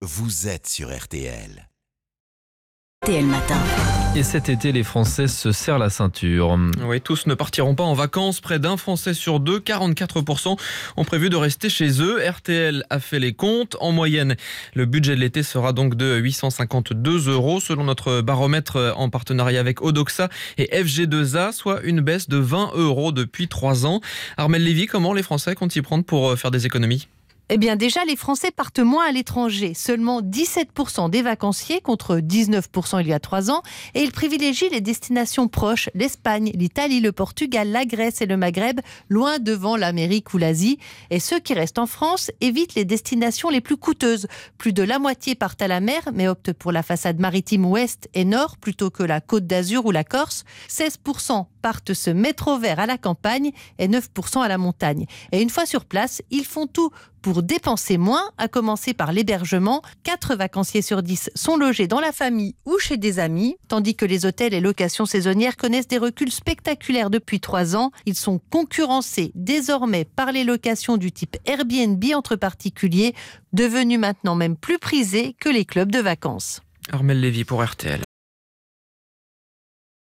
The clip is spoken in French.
vous êtes sur RTL. RTL Matin. Et cet été, les Français se serrent la ceinture. Oui, tous ne partiront pas en vacances. Près d'un Français sur deux, 44%, ont prévu de rester chez eux. RTL a fait les comptes. En moyenne, le budget de l'été sera donc de 852 € selon notre baromètre en partenariat avec Odoxa et FG2A, soit une baisse de 20 € depuis 3 ans. Armelle Lévy, comment les Français comptent s'y prendre pour faire des économies ? Eh bien déjà, les Français partent moins à l'étranger. Seulement 17% des vacanciers contre 19% il y a 3 ans. Et ils privilégient les destinations proches, l'Espagne, l'Italie, le Portugal, la Grèce et le Maghreb, loin devant l'Amérique ou l'Asie. Et ceux qui restent en France évitent les destinations les plus coûteuses. Plus de la moitié partent à la mer, mais optent pour la façade maritime ouest et nord plutôt que la Côte d'Azur ou la Corse. 16% partent se mettre au vert à la campagne et 9% à la montagne. Et une fois sur place, ils font tout pour dépenser moins, à commencer par l'hébergement. 4 vacanciers sur 10 sont logés dans la famille ou chez des amis, tandis que les hôtels et locations saisonnières connaissent des reculs spectaculaires depuis 3 ans. Ils sont concurrencés désormais par les locations du type Airbnb entre particuliers, devenues maintenant même plus prisées que les clubs de vacances. Armelle Lévy pour RTL.